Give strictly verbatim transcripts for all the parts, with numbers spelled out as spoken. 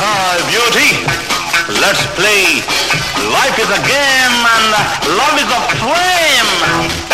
Hi, beauty. Let's play. Life is a game and love is a flame.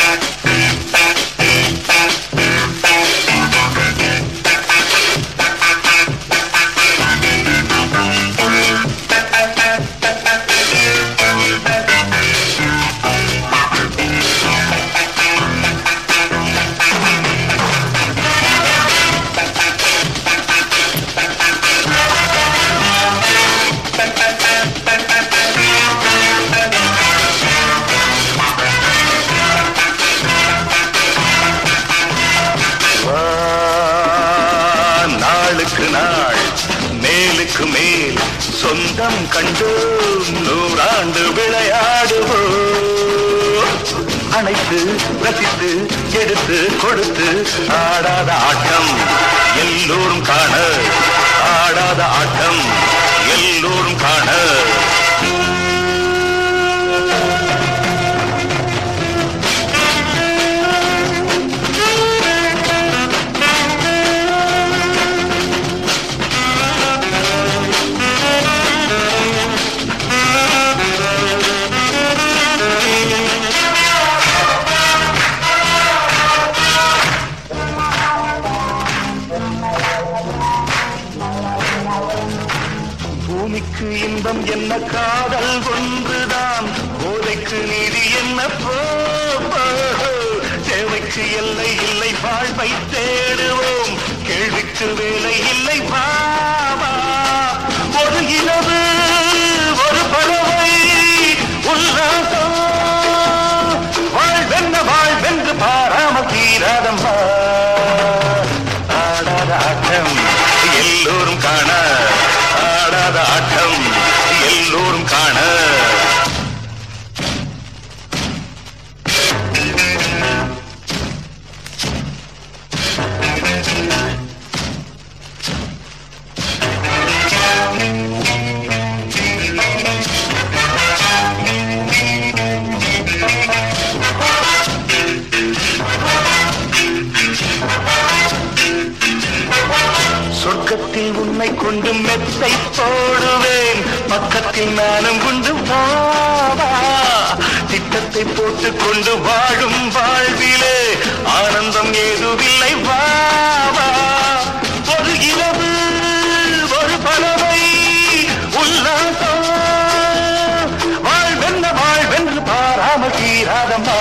நாள் மேலுக்கு மேல் சொந்தம் கண்டு நூறாண்டு விளையாடுவோ அனைத்து ரசித்து எடுத்து கொடுத்து ஆடாத ஆட்டம் எல்லோரும் காண ஆடாத ஆட்டம் எல்லோரும் காண பூமிக்கு இன்பம் என்ன காதல் ஒன்றுதான் போதைக்கு நீதி என்ன தேவைக்கு எல்லை இல்லை வாழ்வை தேடுவோம் கேள்விக்கு வேலை இல்லை பாவா ஒரு இரவு ஒரு பறவை உல்லாசம் வாழ்வென்ன வாழ்வென்று பாராமல் தீராதம்பா ஆடாத ஆட்டம் எல்லோரும் காண ஆடாத ஆட்டம் எல்லோரும் காண சொர்க்கத்தில் உன்னை கொண்டு மெத்தை போடுவேன் பக்கத்தில் நானும் கொண்டு வாவா திட்டத்தை போட்டுக் கொண்டு வாழும் வாழ்விலே ஆனந்தம் ஏதுவில்லை வாவா ஒரு இரவு ஒரு பறவை உல்லாசம் வாழ்வென்ன வாழ்வென்று பாராமல் தீராதம்மா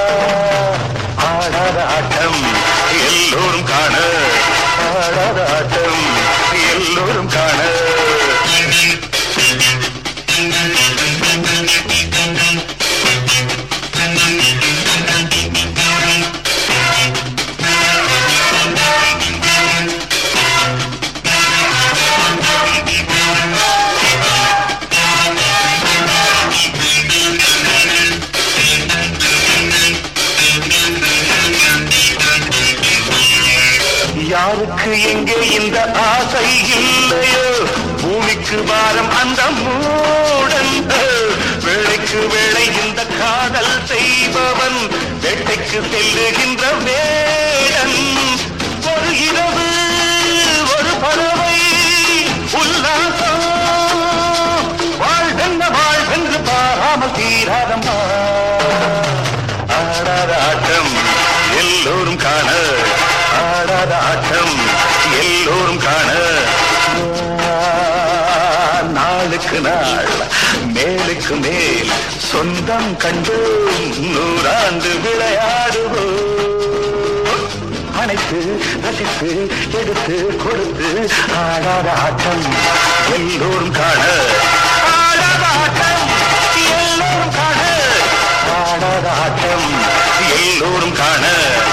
ஆடாத ஆட்டம் எல்லோரும் காண ஆடாத ஆட்டம் எல்லோரும் காண யாருக்கு எங்கே இந்த ஆசை இல்லையோ பூமிக்கு பாரம் அந்த மூடன் வேளைக்கு வேளை இந்த காதல் செய்பவன் வேட்டைக்கு செல்லுகின்ற வேடன் ஒரு இரவு ஒரு பறவை உல்லாசம் வாழ்வென்ன வாழ்வென்று பாராமல் தீராதம்மா ஆடாத ஆட்டம் எல்லோரும் காண ஆடாத ஆட்டம் எல்லோரும் காண நாளுக்கு நாள் மேலுக்கு மேல் சொந்தம் கண்டு நூறாண்டு விளையாடுவோ அனைத்து ரசித்து எடுத்து கொடுத்து ஆடாத ஆட்டம் எல்லோரும் காண ஆடாத ஆட்டம் எல்லோரும் காண ஆடாத ஆட்டம் எல்லோரும் காண